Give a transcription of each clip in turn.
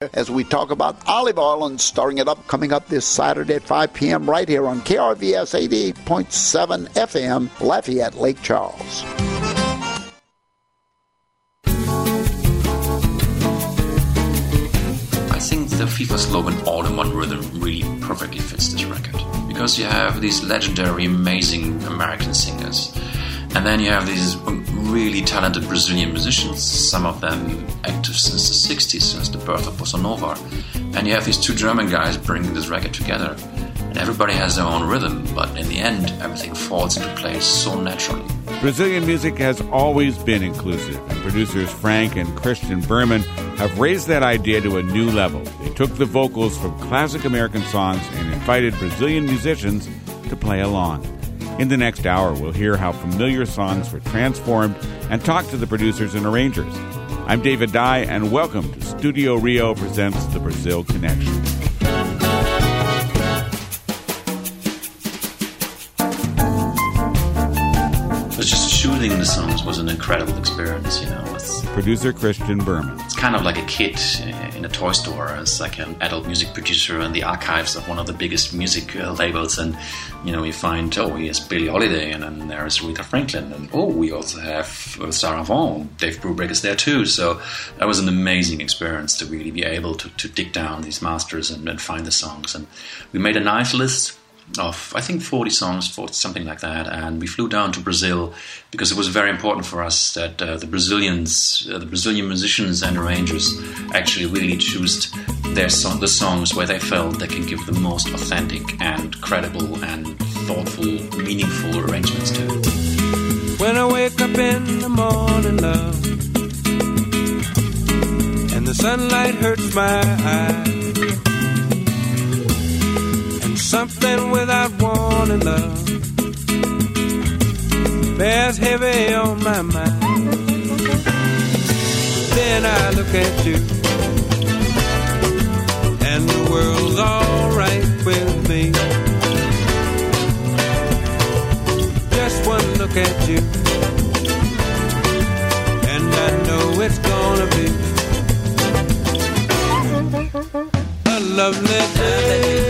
as we talk about Olive Oil and starting it up, coming up this Saturday at 5 p.m. right here on KRVS 88.7 FM, Lafayette, Lake Charles. I think the FIFA slogan "All in One Rhythm" really perfectly fits this record, because you have these legendary, amazing American singers, and then you have these really talented Brazilian musicians, some of them active since the 60s, since the birth of Bossa Nova, and you have these two German guys bringing this record together, and everybody has their own rhythm, but in the end everything falls into place so naturally. Brazilian music has always been inclusive, and producers Frank and Christian Berman have raised that idea to a new level. They took the vocals from classic American songs and invited Brazilian musicians to play along. In the next hour, we'll hear how familiar songs were transformed and talk to the producers and arrangers. I'm David Dye, and welcome to Studio Rio presents the Brazil Connection. Just shooting the songs was an incredible experience, with producer Christian Berman. It's kind of like a kid in a toy store. It's like an adult music producer in the archives of one of the biggest music labels, and you find, here's Billie Holiday, and then there's Aretha Franklin, and we also have Sarah Vaughan. Dave Brubeck is there too. So that was an amazing experience to really be able to dig down these masters and find the songs. And we made a nice list of, I think, 40 songs, something like that, and we flew down to Brazil because it was very important for us that the Brazilian musicians and arrangers actually really choose the songs where they felt they can give the most authentic and credible and thoughtful, meaningful arrangements to it. When I wake up in the morning, love, and the sunlight hurts my eyes, something without warning, love, bears heavy on my mind. Then I look at you, and the world's alright with me. Just one look at you, and I know it's gonna be a lovely day.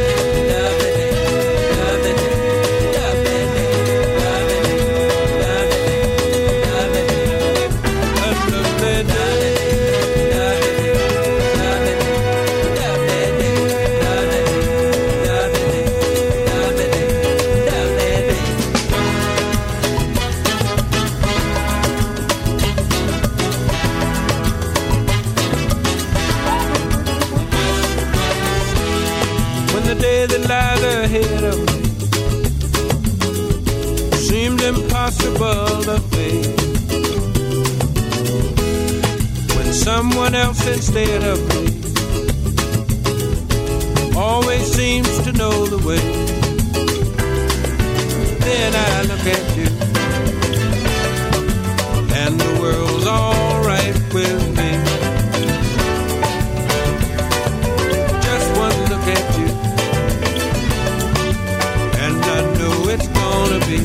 Impossible to face when someone else instead of me always seems to know the way. Then I look at you, and the world's alright with me. Just one look at you, and I know it's gonna be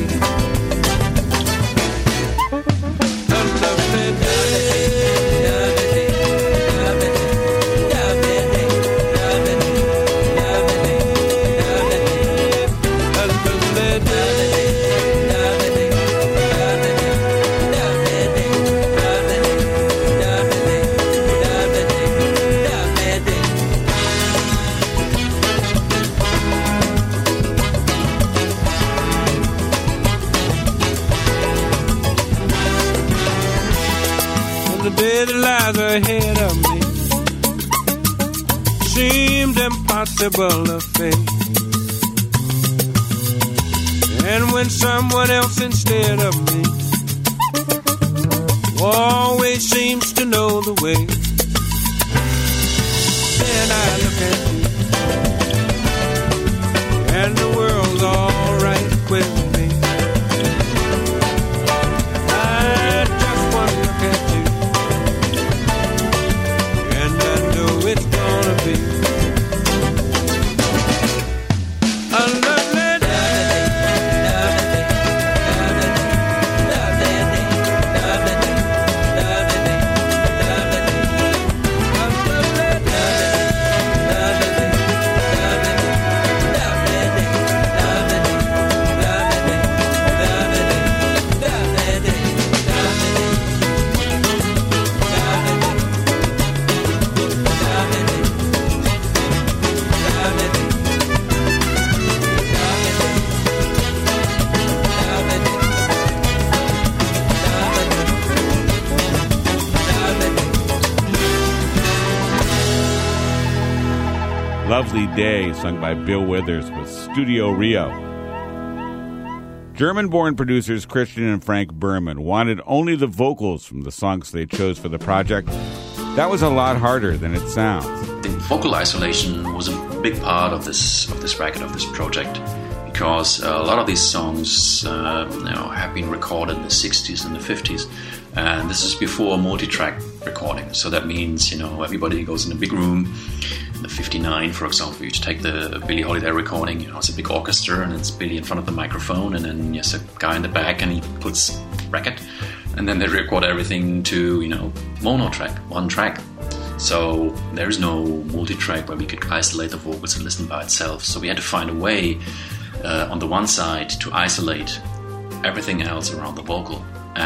ahead of me seemed impossible to face, and when someone else instead of me always seems to know the way, then I look at you, and the world's alright with me. Lovely Day, sung by Bill Withers with Studio Rio. German-born producers Christian and Frank Berman wanted only the vocals from the songs they chose for the project. That was a lot harder than it sounds. The vocal isolation was a big part of this record, of this project, because a lot of these songs have been recorded in the 60s and the 50s, and this is before multi-track recording. So that means, everybody goes in a big room. In the 59, for example, you take the Billie Holiday recording, it's a big orchestra, and it's Billie in front of the microphone, and then there's a guy in the back, and he puts record, and then they record everything to, mono track, one track. So there's no multi-track where we could isolate the vocals and listen by itself. So we had to find a way, on the one side, to isolate everything else around the vocal,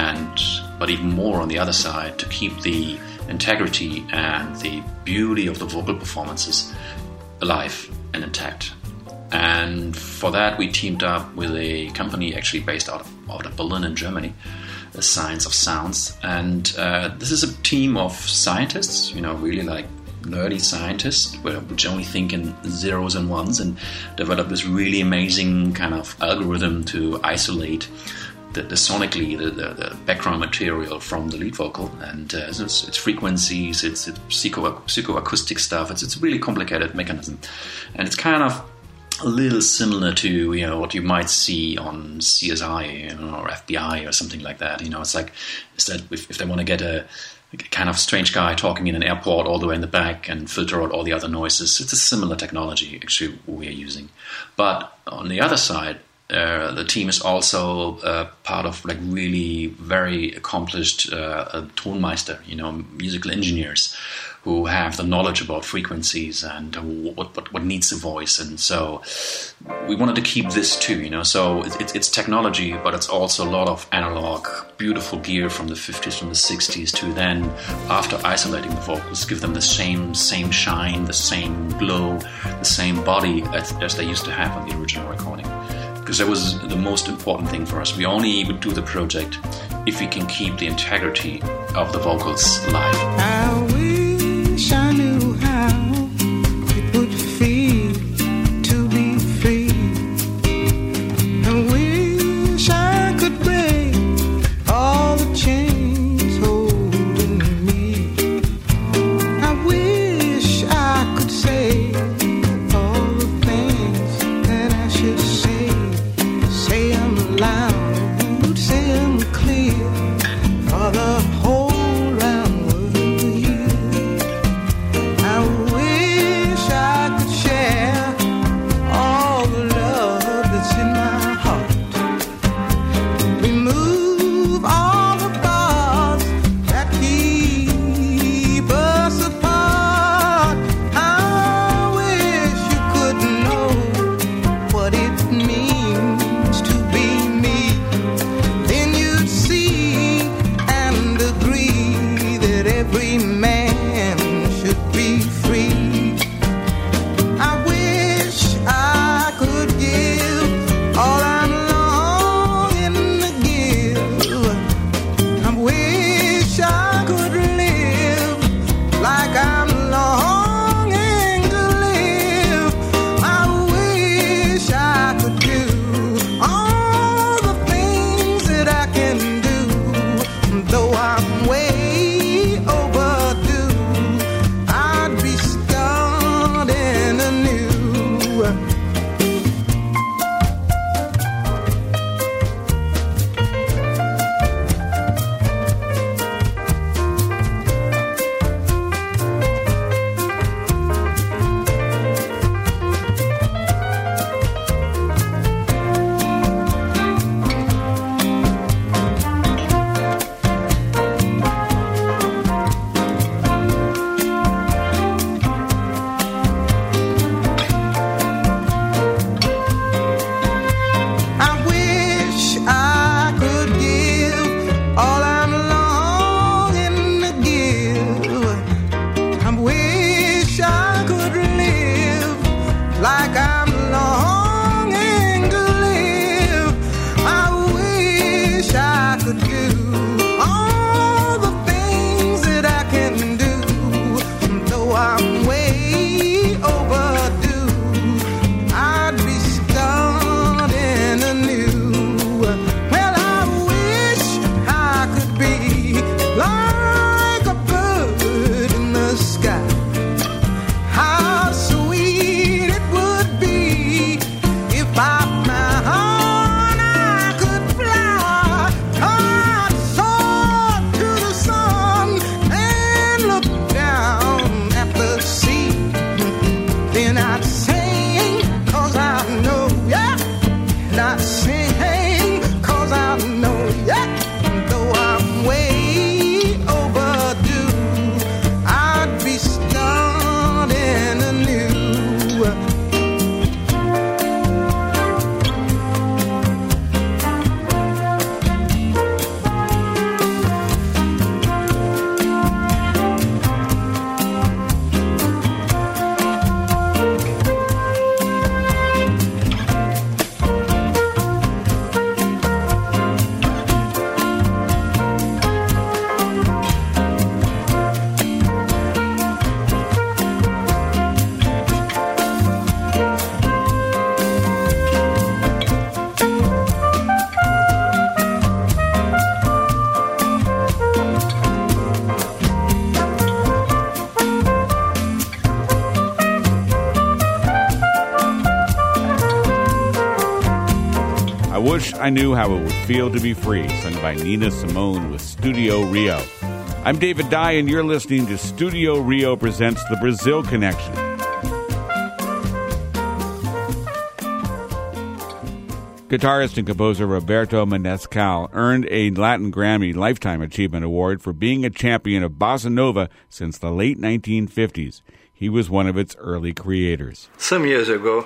but even more on the other side, to keep the integrity and the beauty of the vocal performances alive and intact. And for that, we teamed up with a company actually based out of Berlin in Germany, the Science of Sounds. And this is a team of scientists, really like nerdy scientists, which only think in zeros and ones, and develop this really amazing kind of algorithm to isolate the sonically the background material from the lead vocal, and it's frequencies, it's psychoacoustic stuff. It's a really complicated mechanism, and it's kind of a little similar to what you might see on CSI or FBI or something like that. It's like if they want to get a kind of strange guy talking in an airport all the way in the back and filter out all the other noises. It's a similar technology actually we're using, but on the other side, the team is also part of really very accomplished tonmeister, musical engineers who have the knowledge about frequencies and what needs a voice. And so we wanted to keep this too, So it's technology, but it's also a lot of analog, beautiful gear from the 50s, from the 60s, to then, after isolating the vocals, give them the same shine, the same glow, the same body as they used to have on the original recording. Because that was the most important thing for us. We only would do the project if we can keep the integrity of the vocals live. I wish I knew how it would feel to be free. I wish I could break all the chains holding me. I wish I could say all the things that I should say. Say them loud, say them clear, for the whole round world to hear. Wish I Knew How It Would Feel to Be Free, sung by Nina Simone with Studio Rio. I'm David Dye, and you're listening to Studio Rio Presents the Brazil Connection. Guitarist and composer Roberto Menescal earned a Latin Grammy Lifetime Achievement Award for being a champion of bossa nova since the late 1950s. He was one of its early creators. Some years ago,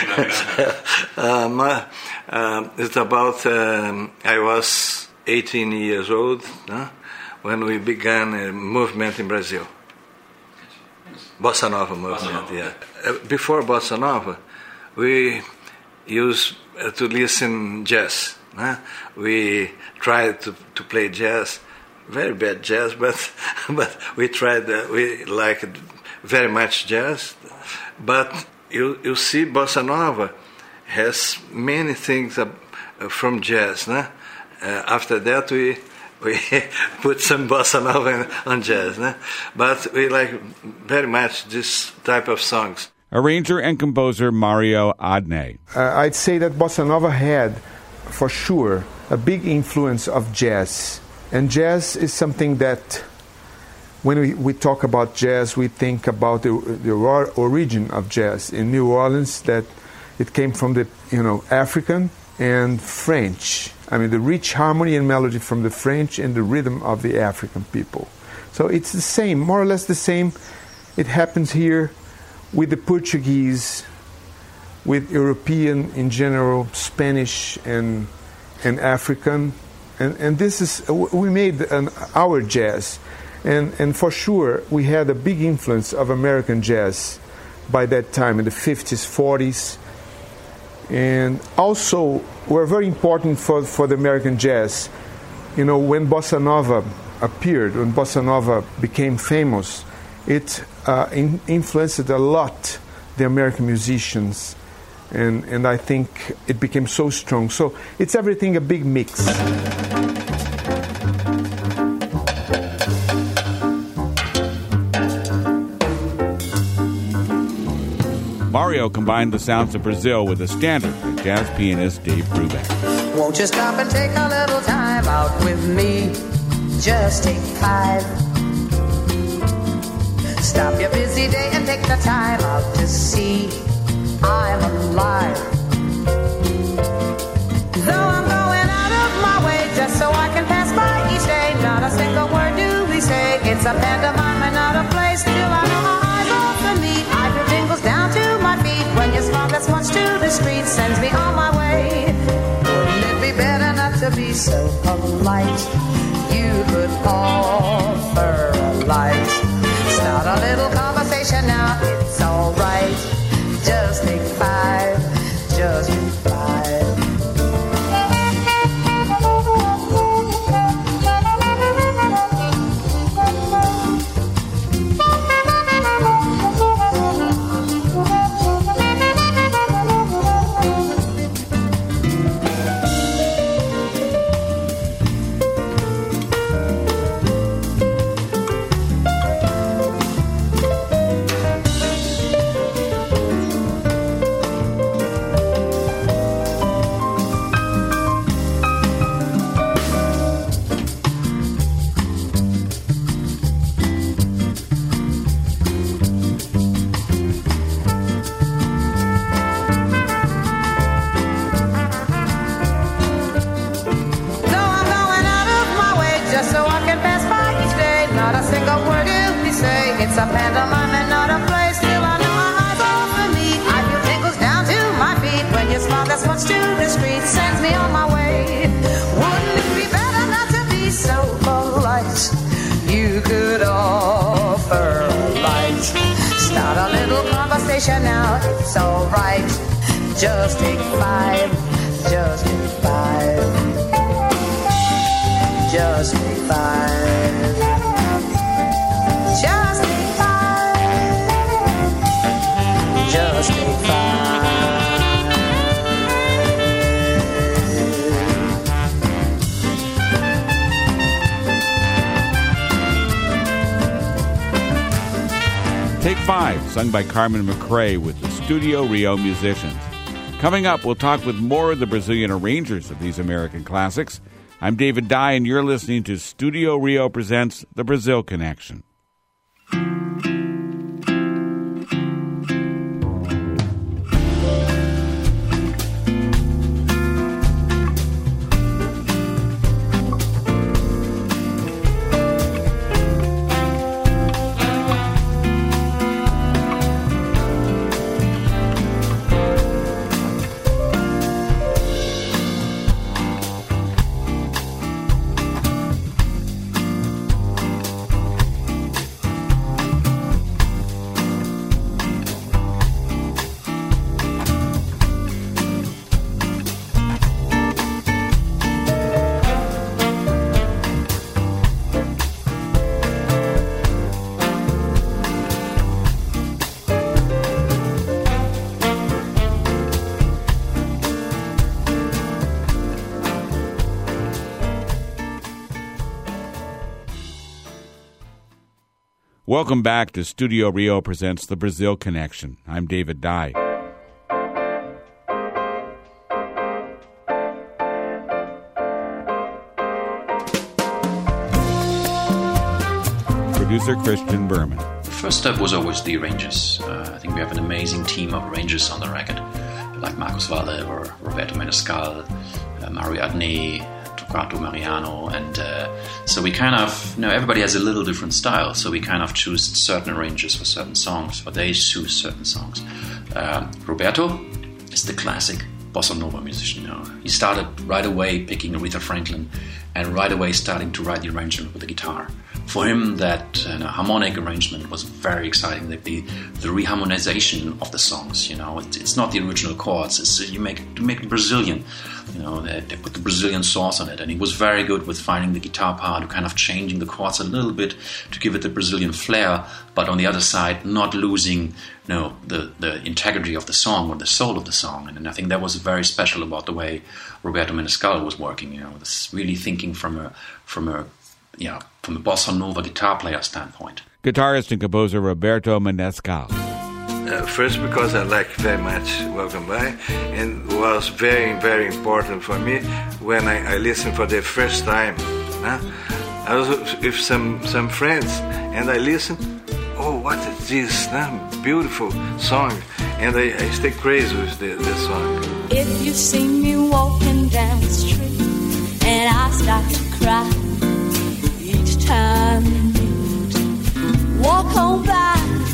it's about, I was 18 years old when we began a movement in Brazil. Bossa Nova movement, yeah. Before Bossa Nova, we used to listen jazz. We tried to play jazz, very bad jazz, but we tried, we liked very much jazz. But you see, Bossa Nova has many things from jazz. After that, we put some Bossa Nova on jazz. But we like very much this type of songs. Arranger and composer Mario Adnet. I'd say that Bossa Nova had, for sure, a big influence of jazz. And jazz is something that, when we talk about jazz, we think about the origin of jazz in New Orleans, that it came from the African and French. I mean, the rich harmony and melody from the French and the rhythm of the African people. So it's the same, more or less the same. It happens here with the Portuguese, with European in general, Spanish and African. And this is, we made our jazz. And for sure, we had a big influence of American jazz by that time, in the 50s, 40s. And also, were very important for the American jazz. When Bossa Nova appeared, when Bossa Nova became famous, it influenced a lot the American musicians. And I think it became so strong. So it's everything a big mix. Mario combined the sounds of Brazil with a standard by jazz pianist Dave Brubeck. Won't you stop and take a little time out with me? Just take 5. Stop your busy day and take the time out to see I'm alive. Though I'm going out of my way just so I can pass by each day, not a single word do we say. It's a pantomime and not a play. Still I know my eyes open me. I feel tingles down to my feet when your smile that's once to the street sends me on my way. Wouldn't it be better not to be so polite? You could offer a light. Start a little conversation now, it's alright. Just take 5, just take 5. It's a pantomime and not a play. Still I know my eyes open me. I feel tingles down to my feet when your smile that's much to the street sends me on my way. Wouldn't it be better not to be so polite? You could offer a light. Start a little conversation now, it's alright. Just take 5, just take 5. Just take 5. Just take 5. Just take 5. Take 5, sung by Carmen McRae with the Studio Rio musicians. Coming up, we'll talk with more of the Brazilian arrangers of these American classics. I'm David Dye, and you're listening to Studio Rio Presents The Brazil Connection. Welcome back to Studio Rio Presents The Brazil Connection. I'm David Dye. Producer Christian Berman. The first step was always the arrangers. I think we have an amazing team of arrangers on the record, like Marcos Valle or Roberto Menescal, Mario Adnet, Torquato Mariano, and so we kind of, everybody has a little different style, so we kind of choose certain arrangers for certain songs, or they choose certain songs. Roberto is the classic bossa nova musician. He started right away picking Aretha Franklin and right away starting to write the arrangement with the guitar. For him, that harmonic arrangement was very exciting. The reharmonization of the songs, it's not the original chords. It's you make it Brazilian. They put the Brazilian sauce on it, and he was very good with finding the guitar part, to kind of changing the chords a little bit to give it the Brazilian flair, but on the other side, not losing the integrity of the song or the soul of the song. And I think that was very special about the way Roberto Menescal was working. Was really thinking from a bossa nova guitar player standpoint. Guitarist and composer Roberto Menescal. First, because I like very much Welcome By, and it was very, very important for me when I listened for the first time. I was with some friends, and I listened. Oh, what is this? Beautiful song, and I stay crazy with the song. If you see me walking down the street, and I start to cry each time you walk on by.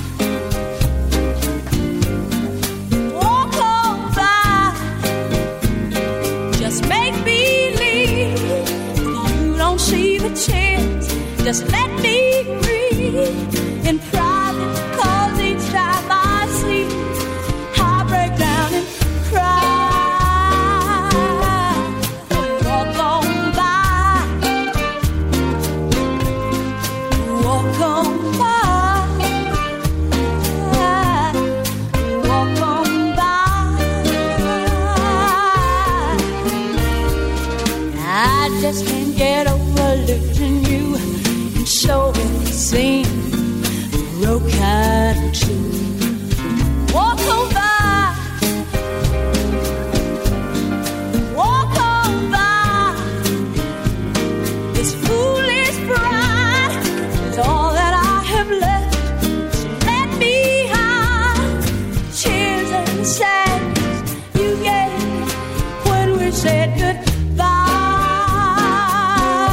Just let me breathe in private, 'cause each time I see, I break down and cry. Walk on by, walk on by, walk on by. I just can't get over losing you. So it seemed broken too. Walk on by, walk on by. This foolish pride is all that I have left. So let me hide tears and sadness you gave when we said goodbye.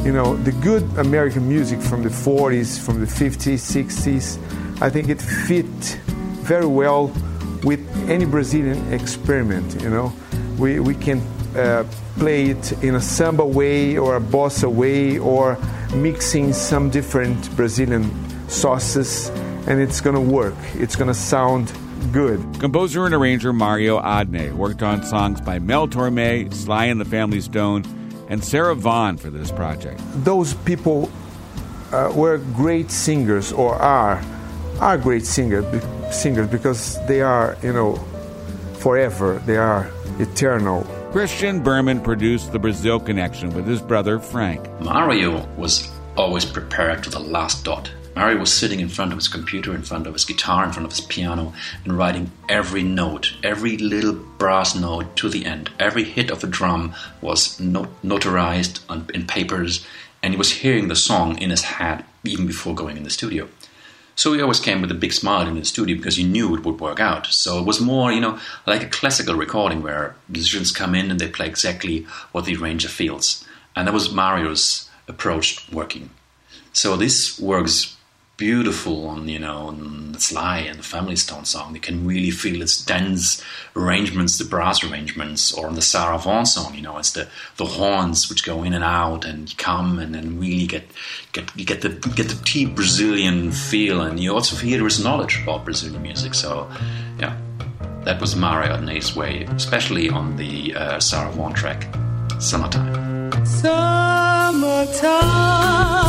the good American music from the 40s, from the 50s, 60s, I think it fit very well with any Brazilian experiment, We can play it in a samba way or a bossa way or mixing some different Brazilian sauces, and it's going to work. It's going to sound good. Composer and arranger Mario Adnet worked on songs by Mel Torme, Sly and the Family Stone, and Sarah Vaughan for this project. Those people were great singers, or are great singers because they are, forever. They are eternal. Christian Berman produced the Brazil Connection with his brother Frank. Mario was always prepared to the last dot. Mario was sitting in front of his computer, in front of his guitar, in front of his piano, and writing every note, every little brass note to the end. Every hit of a drum was notarized in papers, and he was hearing the song in his head even before going in the studio. So he always came with a big smile in the studio because he knew it would work out. So it was more, like a classical recording where musicians come in and they play exactly what the arranger feels. And that was Mario's approach working. So this works beautiful on, on Sly and the Family Stone song. You can really feel its dense arrangements, the brass arrangements, or on the Sarah Vaughan song, it's the horns which go in and out and come and then really get the deep Brazilian feel, and you also hear his knowledge about Brazilian music. So, yeah, that was Mario Adnet's way, especially on the Sarah Vaughan track, Summertime. Summertime.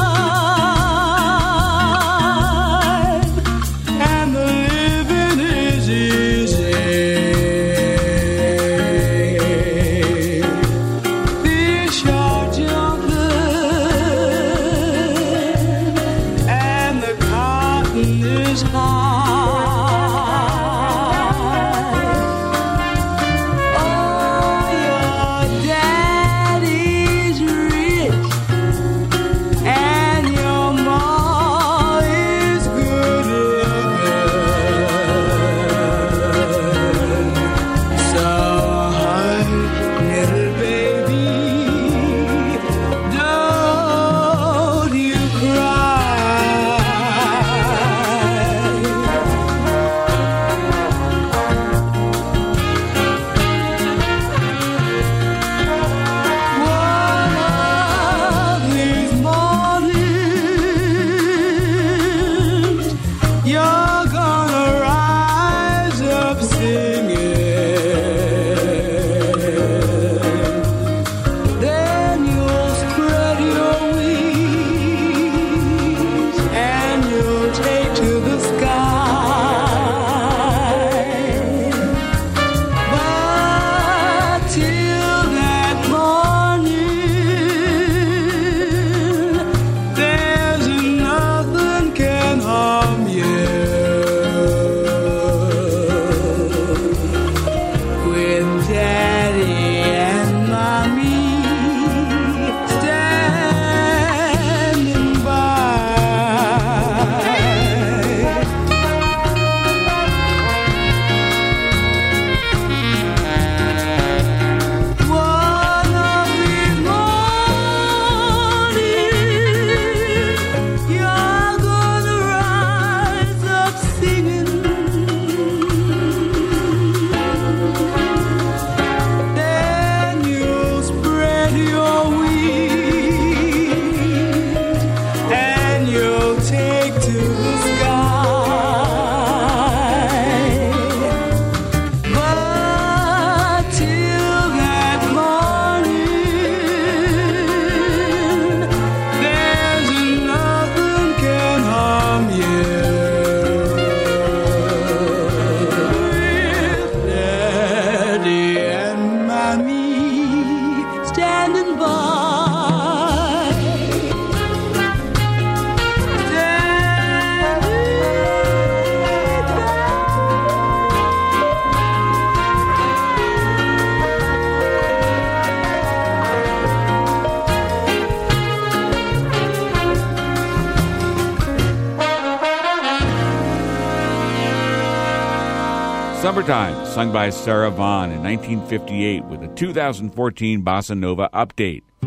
Summertime, sung by Sarah Vaughan in 1958 with a 2014 Bossa Nova update.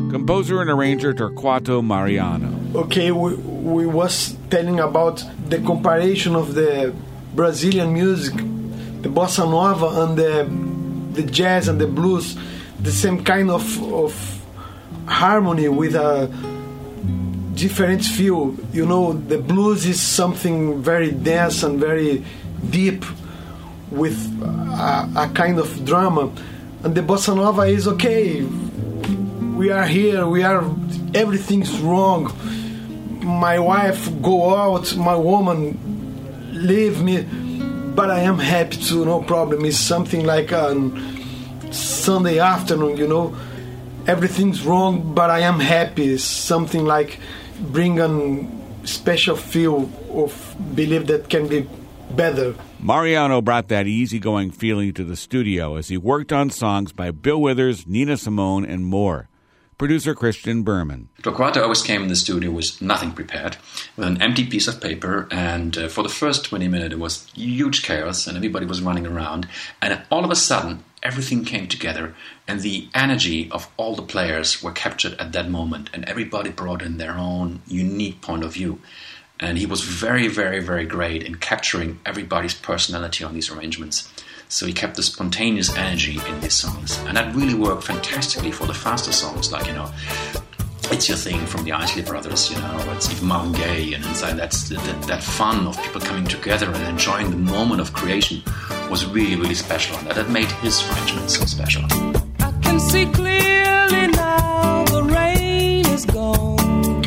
composer and arranger Torquato Mariano. Okay, we was telling about the comparison of the Brazilian music, the bossa nova and the jazz and the blues, the same kind of harmony with a different feel. You know, the blues is something very dense and very deep with a kind of drama, and the bossa nova is okay. We are here, everything's wrong. My wife go out, my woman leave me, but I am happy too, no problem. It's something like on Sunday afternoon, you know. Everything's wrong, but I am happy. It's something like bring a special feel of belief that can be better. Mariano brought that easygoing feeling to the studio as he worked on songs by Bill Withers, Nina Simone, and more. Producer Christian Berman. Torquato always came in the studio with nothing prepared, with an empty piece of paper, and for the first 20 minutes it was huge chaos and everybody was running around, and all of a sudden everything came together and the energy of all the players were captured at that moment, and everybody brought in their own unique point of view. And he was very, very, very great in capturing everybody's personality on these arrangements. So he kept the spontaneous energy in these songs. And that really worked fantastically for the faster songs, like, you know, It's Your Thing from the Isley Brothers, you know, it's even Marvin Gaye, and inside that fun of people coming together and enjoying the moment of creation was really, really special. And that made his arrangement so special. I can see clearly now the rain is gone.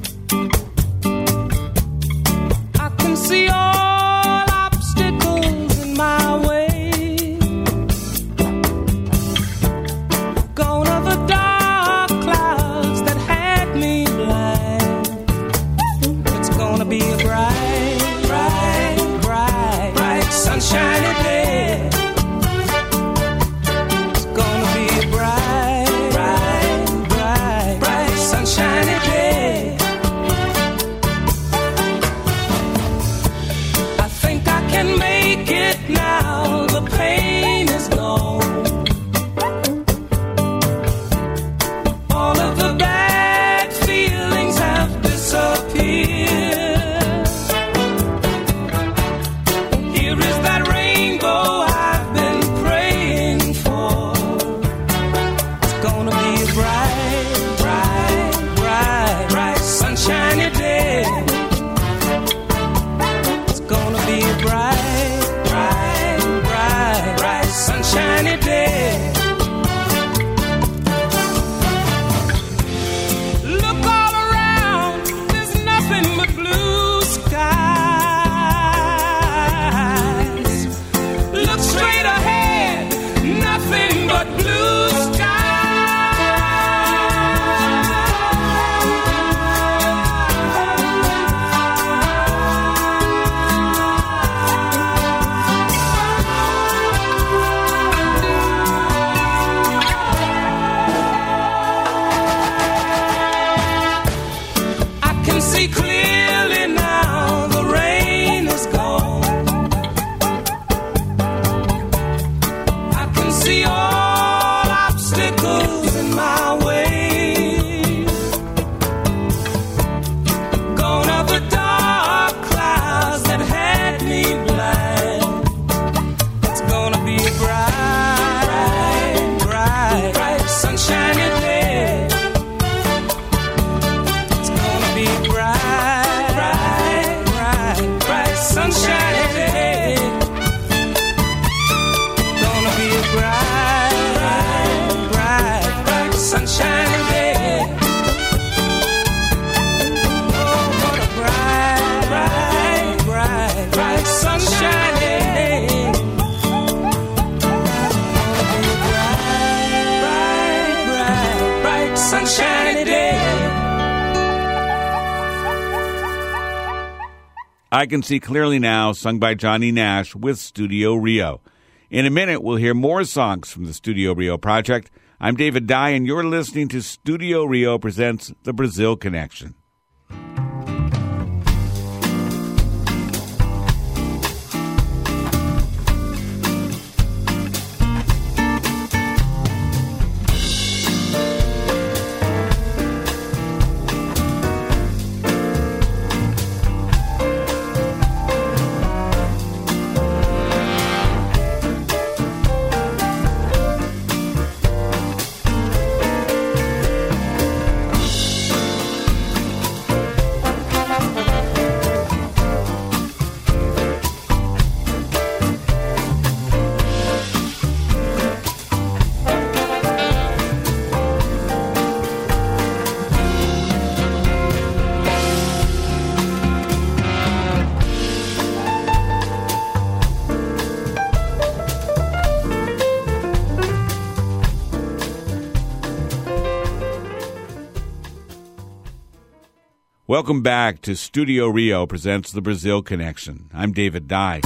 I can see all obstacles in my way. Gone are the dark clouds that had me blind. It's gonna be a bright, bright, bright, bright, sunshiny day. It's gonna be a bright, bright, bright, bright, sunshiny day. I think I can make it now. The pain is gone. All of the bad feelings have disappeared. Here is that rainbow I've been praying for. It's gonna be a bright, bright, bright, bright, sunshiny day. It's gonna be a bright, bright, bright, bright, sunshiny day. Look all around, there's nothing but blue skies. Look straight ahead, nothing but blue I can see clearly now the rain is gone. I can see all obstacles in my way. Gone are the dark clouds that had me blind. It's gonna be a bright, bright, bright, sunshiny day. It's gonna be a bright, bright, bright, bright, sunshiny day. Gonna be a bright, bright, bright, bright, sunshiny day. Oh, what a bright, bright, bright, bright, sunshiny day. Gonna be a bright, bright, bright, bright, sunshiny day. I Can See Clearly Now, sung by Johnny Nash with Studio Rio. In a minute, we'll hear more songs from the Studio Rio project. I'm David Dye, and you're listening to Studio Rio presents The Brazil Connection. Welcome back to Studio Rio presents the Brazil Connection. I'm David Dye.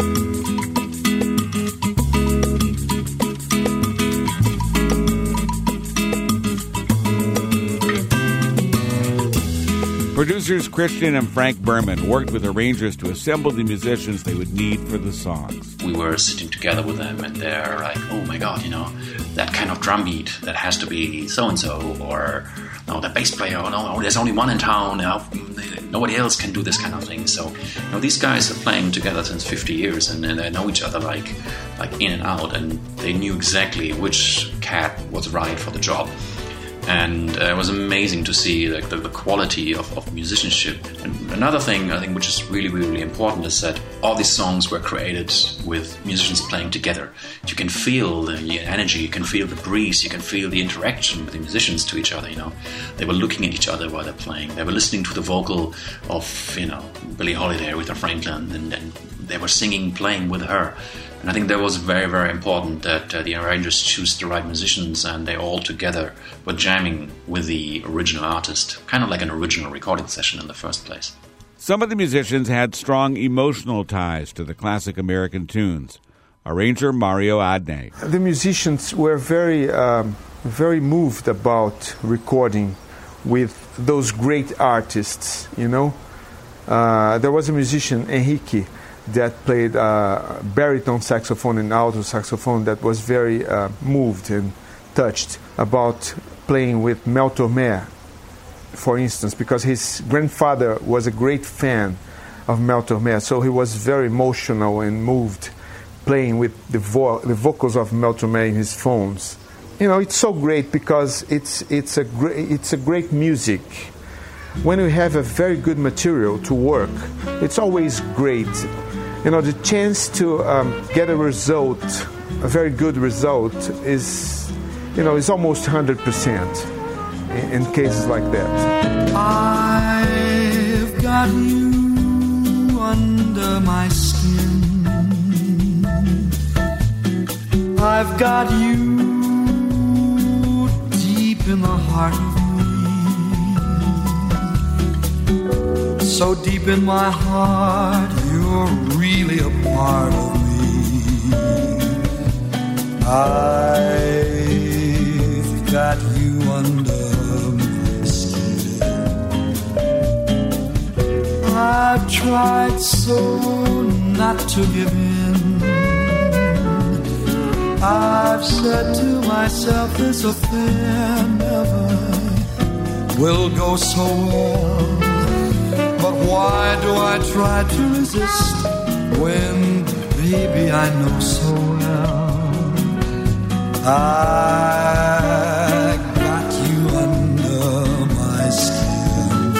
Producers Christian and Frank Berman worked with arrangers to assemble the musicians they would need for the songs. We were sitting together with them, and they're like, oh my God, that kind of drum beat, that has to be so-and-so, or no, the bass player, no, there's only one in town, nobody else can do this kind of thing. So, these guys are playing together since 50 years, and they know each other like in and out, and they knew exactly which cat was right for the job. And it was amazing to see the quality of musicianship. And another thing I think which is really, really important is that all these songs were created with musicians playing together. You can feel the energy, you can feel the breeze, you can feel the interaction with the musicians to each other. They were looking at each other while they're playing. They were listening to the vocal of Billie Holiday, Aretha Franklin, and they were singing, playing with her. And I think that was very, very important that the arrangers choose the right musicians and they all together were jamming with the original artist, kind of like an original recording session in the first place. Some of the musicians had strong emotional ties to the classic American tunes. Arranger Mario Adnet. The musicians were very moved about recording with those great artists, There was a musician, Henrique, that played baritone saxophone and alto saxophone that was very moved and touched about playing with Mel Torme, for instance, because his grandfather was a great fan of Mel Torme, so he was very emotional and moved playing with the vocals of Mel Torme in his phones. It's so great because it's a great music. When you have a very good material to work, it's always great. The chance to get a result, a very good result, is almost 100% in cases like that. I've got you under my skin. I've got you deep in the heart of me. So deep in my heart, you're really a part of me. I've got you under my skin. I've tried so not to give in. I've said to myself this affair never will go so well. But why do I try to resist when, baby, I know so well I got you under my skin.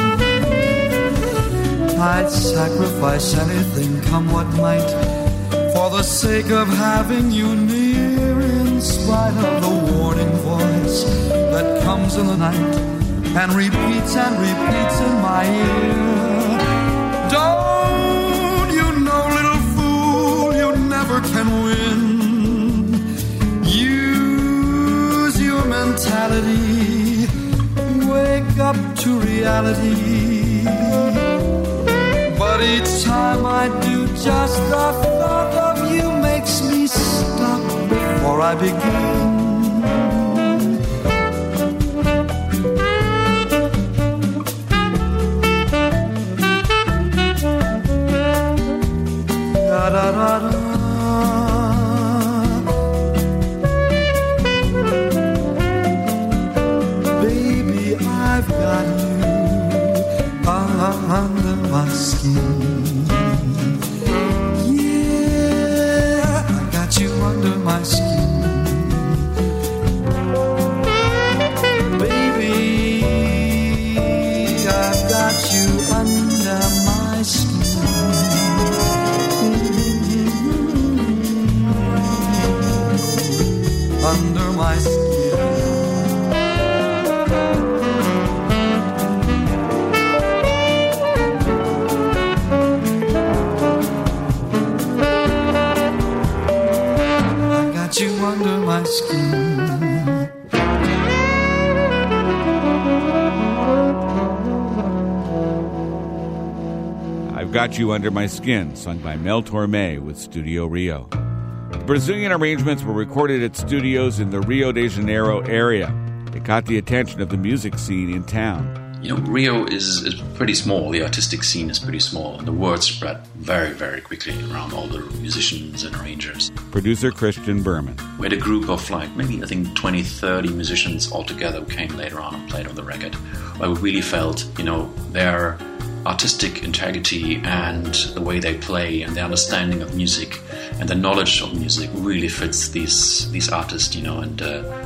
I'd sacrifice anything, come what might, for the sake of having you near, in spite of the warning voice that comes in the night and repeats in my ear. Don't you know, little fool, you never can win. Use your mentality, wake up to reality. But each time I do, just the thought of you makes me stop before I begin. Da, da, da. Baby, I've got you under my skin. Yeah, I got you under my skin. Baby, I've got you under my skin. Under my skin. I got you under my skin. Got You Under My Skin, sung by Mel Torme with Studio Rio. The Brazilian arrangements were recorded at studios in the Rio de Janeiro area. It caught the attention of the music scene in town. You know, Rio is pretty small. The artistic scene is pretty small. And the word spread very, very quickly around all the musicians and arrangers. Producer Christian Berman. We had a group of maybe 20, 30 musicians altogether who came later on and played on the record. Where we really felt, their artistic integrity and the way they play and their understanding of music and the knowledge of music really fits these artists, and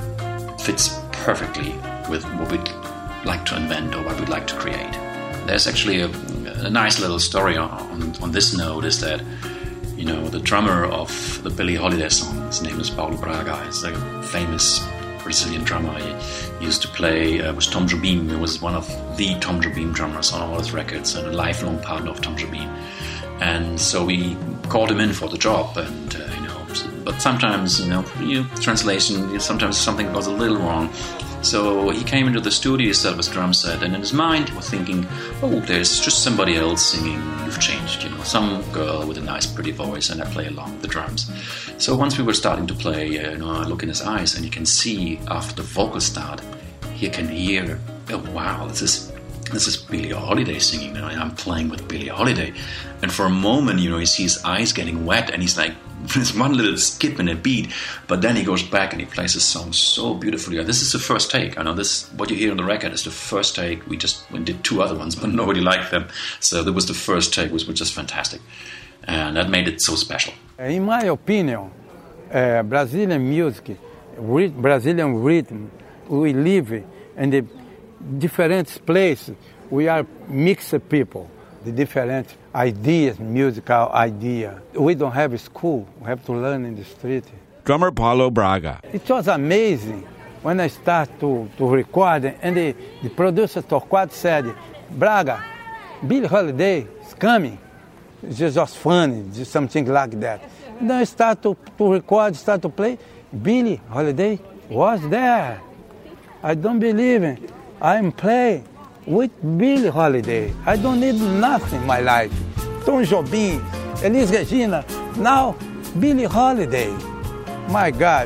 fits perfectly with what we'd like to invent or what we'd like to create. There's actually a nice little story on this note is that, the drummer of the Billie Holiday song, his name is Paulo Braga. He's a famous Brazilian drummer. He used to play with Tom Jobim. He was one of the Tom Jobim drummers on all his records and a lifelong partner of Tom Jobim. And so we called him in for the job, and but sometimes, translation, sometimes something goes a little wrong. So he came into the studio, he set up his drum set, and in his mind he was thinking, there's just somebody else singing You've Changed, some girl with a nice pretty voice, and I play along with the drums. So once we were starting to play, I look in his eyes, and you can see after the vocals start, you can hear, wow, this is Billie Holiday singing, and I'm playing with Billie Holiday. And for a moment, you see his eyes getting wet, and he's like, there's one little skip in a beat, but then he goes back and he plays his song so beautifully. This is the first take. I know what you hear on the record is the first take. We did 2 other ones, but nobody liked them. So that was the first take, which was just fantastic. And that made it so special. In my opinion, Brazilian music, Brazilian rhythm, we live in the different places. We are mixed people. The different ideas, musical idea. We don't have a school. We have to learn in the street. Drummer Paulo Braga. It was amazing when I started to record, and the producer Torquato said, Braga, Billie Holiday is coming. It's just funny, just something like that. And then I start to record, start to play. Billie Holiday was there. I don't believe it. I'm playing with Billie Holiday. I don't need nothing in my life. Tom Jobim, Elis Regina, now Billie Holiday. My God,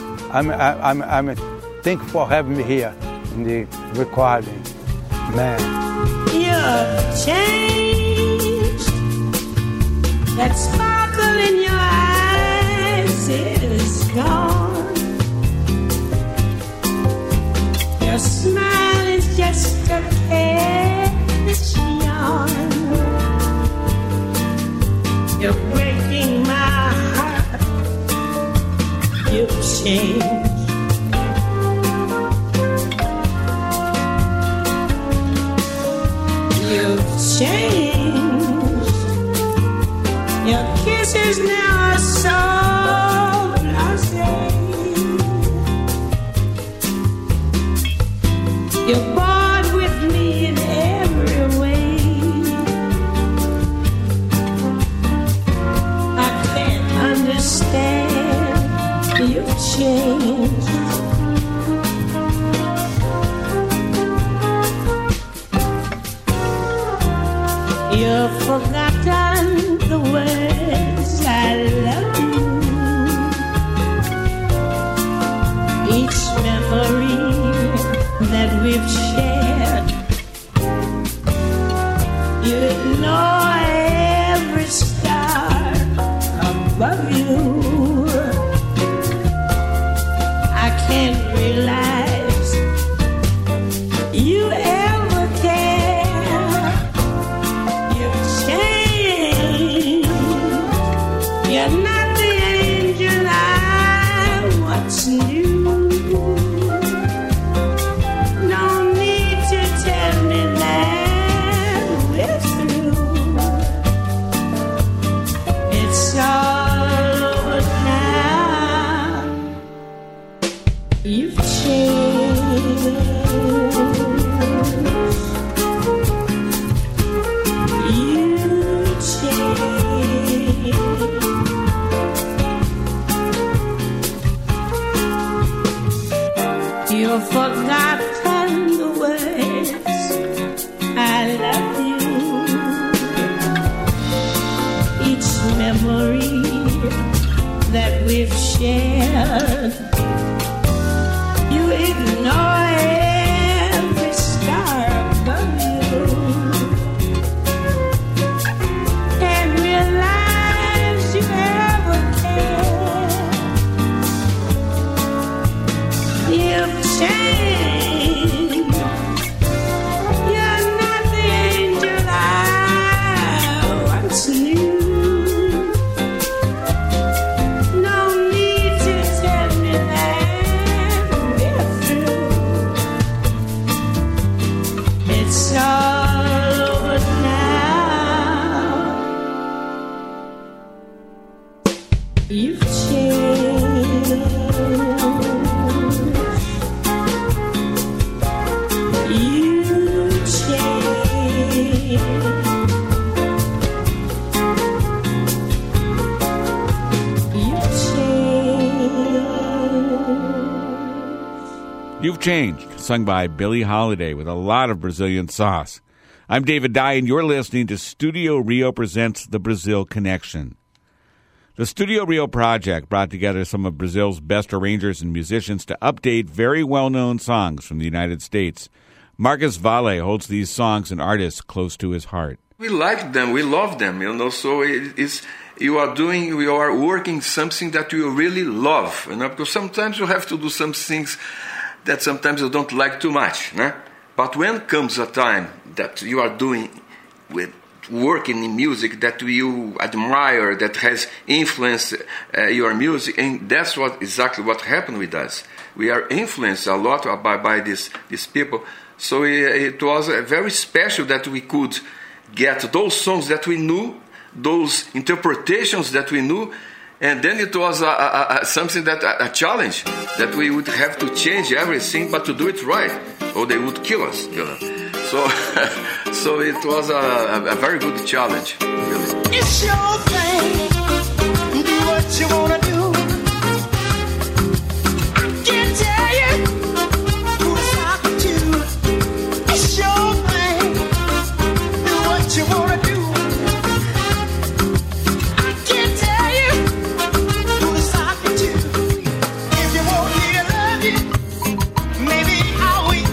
I'm thankful for having me here in the recording. Man. You've changed. That sparkle in your eyes is gone. Your smile is just a careless yawn. You're breaking my heart. You've changed. You've changed. Your kisses now are so blasé. You're bored with me in every way. I can't understand. You've changed. You've forgotten the words I love you. Each memory that we've shared, you ignore every star above you. I can't realize you ever care. You've changed. You're not the angel I once knew. You've forgotten the words I love you. memory that we've shared. You ignore every star above you and realize you ever cared. You've changed. You're not the angel I once knew. No need to tell me that we're through. It's all over now. You've changed. You changed. You've Changed, sung by Billie Holiday with a lot of Brazilian sauce. I'm David Dye, and you're listening to Studio Rio Presents The Brazil Connection. The Studio Rio project brought together some of Brazil's best arrangers and musicians to update very well-known songs from the United States. Marcus Valle holds these songs and artists close to his heart. We like them, we love them, so you are working something that you really love, because sometimes you have to do some things that sometimes you don't like too much, But when comes a time that you are doing with working in music that you admire, that has influenced your music, and that's exactly what happened with us. We are influenced a lot by these people, so it was very special that we could get those songs that we knew, those interpretations that we knew, and then it was something a challenge that we would have to change everything, but to do it right, or they would kill us, So it was a very good challenge, really. It's your thing. Do what you wanna do. I can't tell you who to stop with you. It's your thing. Do what you wanna do. I can't tell you who to stop with you. If you want me to love you, maybe I'll wait.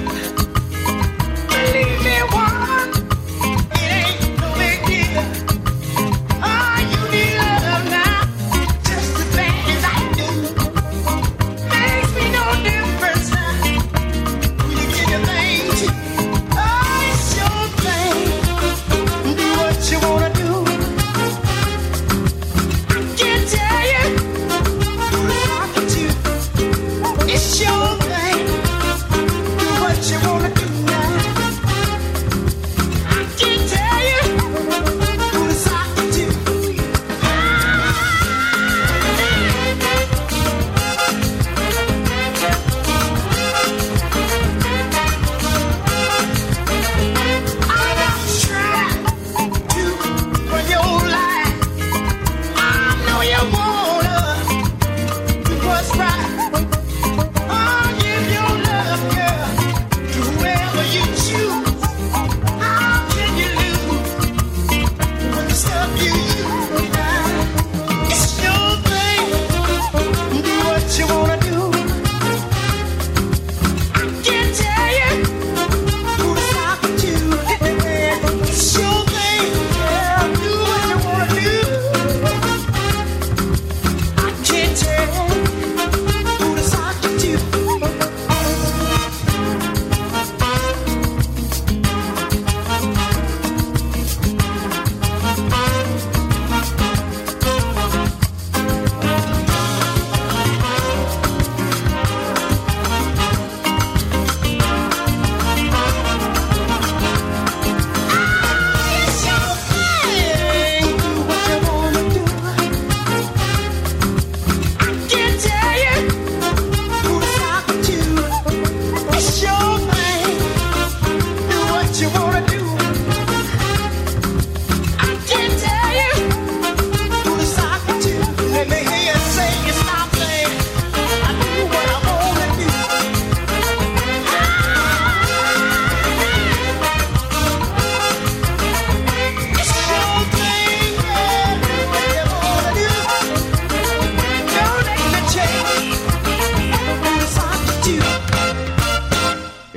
Believe me, woman, it ain't no big deal. Oh, you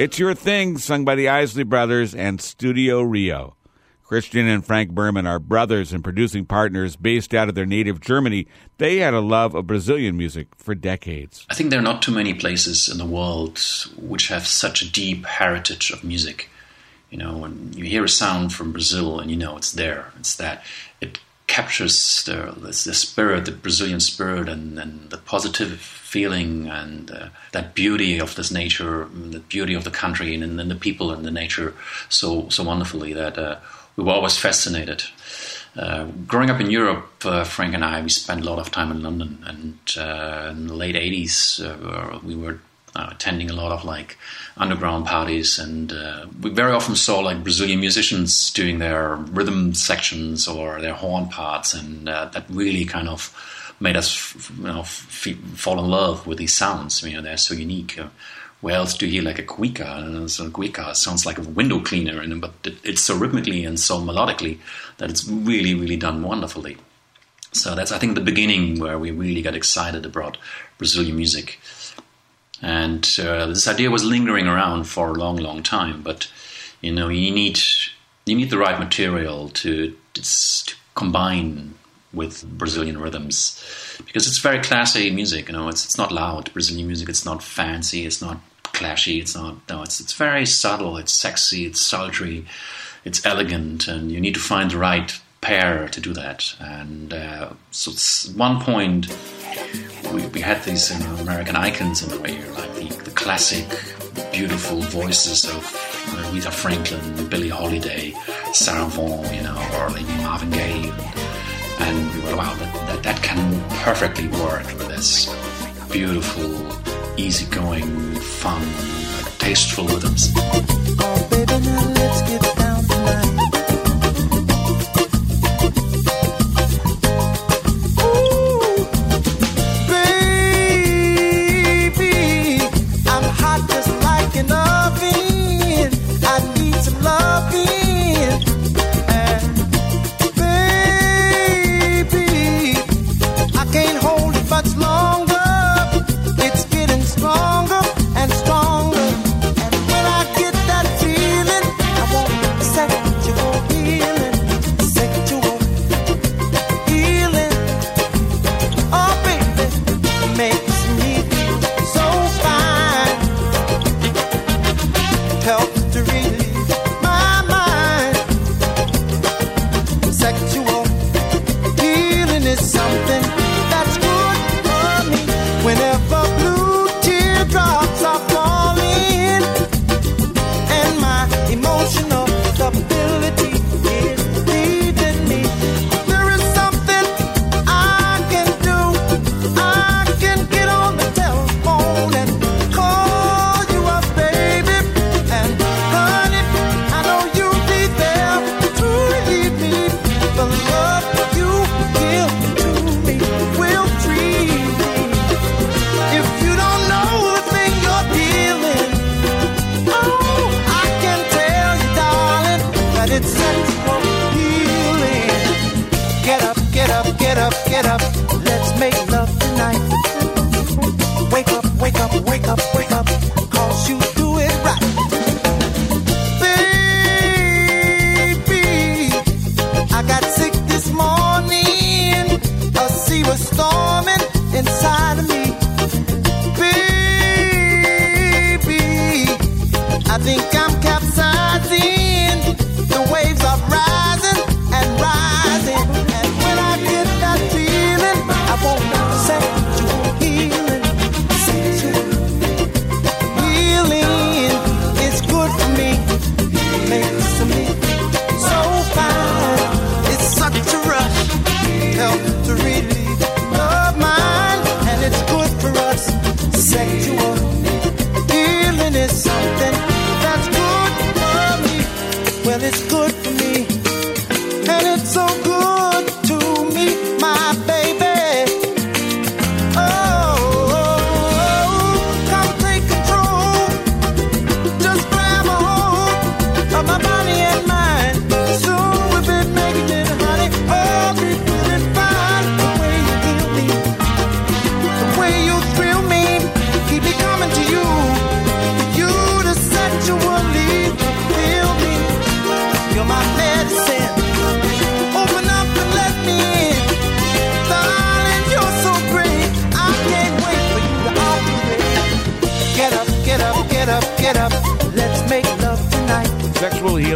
It's Your Thing, sung by the Isley Brothers and Studio Rio. Christian and Frank Berman are brothers and producing partners based out of their native Germany. They had a love of Brazilian music for decades. I think there are not too many places in the world which have such a deep heritage of music. You know, when you hear a sound from Brazil and you know it's there, it's that. It captures the spirit, the Brazilian spirit, and the positive feeling and that beauty of this nature, the beauty of the country and the people and the nature so wonderfully that we were always fascinated. Growing up in Europe, Frank and I, we spent a lot of time in London, and in the late 80s we were attending a lot of like underground parties, and we very often saw like Brazilian musicians doing their rhythm sections or their horn parts, and that really kind of made us fall in love with these sounds. You know, they're so unique. Where else do you hear like a cuica? And so cuica sounds like a window cleaner, but it's so rhythmically and so melodically that it's really, really done wonderfully. So that's, I think, the beginning where we really got excited about Brazilian music. And this idea was lingering around for a long, long time. But you know, you need the right material to combine with Brazilian rhythms, because it's very classy music. You know, it's not loud. Brazilian music, it's not fancy. It's not clashy. It's very subtle. It's sexy. It's sultry. It's elegant, and you need to find the right pair to do that. And so at one point, we had these American icons in the radio, like the classic, beautiful voices of Aretha Franklin, Billie Holiday, Sarah Vaughan, you know, or like Marvin Gaye. And we were, wow, that can perfectly work with this beautiful, easygoing, fun, like, tasteful rhythms. Oh, baby, now let's get down tonight. Get up, let's make love tonight. Wake up, wake up, wake up, wake up, 'cause you do it right. Baby, I got sick this morning. A sea was storming inside of me. Baby, I think I'm capsizing. The waves are rising and rising. And when I get that feeling, I won't set you healing. Set you healing is good for me. Makes me so fine. It's such a rush. Help to relieve love mine. And it's good for us. Sexual healing is something that's good.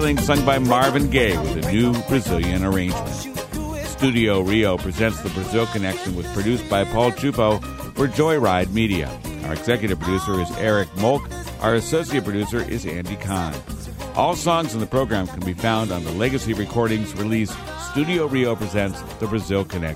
Feeling, sung by Marvin Gaye with a new Brazilian arrangement. Studio Rio presents the Brazil Connection, was produced by Paul Chupo for Joyride Media. Our executive producer is Eric Molk. Our associate producer is Andy Kahn. All songs in the program can be found on the Legacy Recordings release Studio Rio presents the Brazil Connection.